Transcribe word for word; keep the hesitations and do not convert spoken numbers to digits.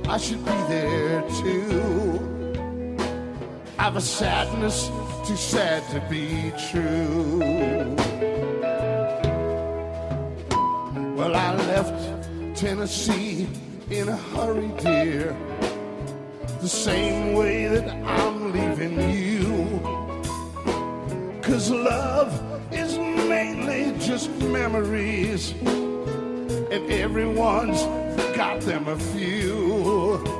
I should be there too. I've a sadness too sad to be true. Well, I left Tennessee in a hurry, dear, the same way that I'm leaving you. 'Cause love is mainly just memories, and everyone's got them a few.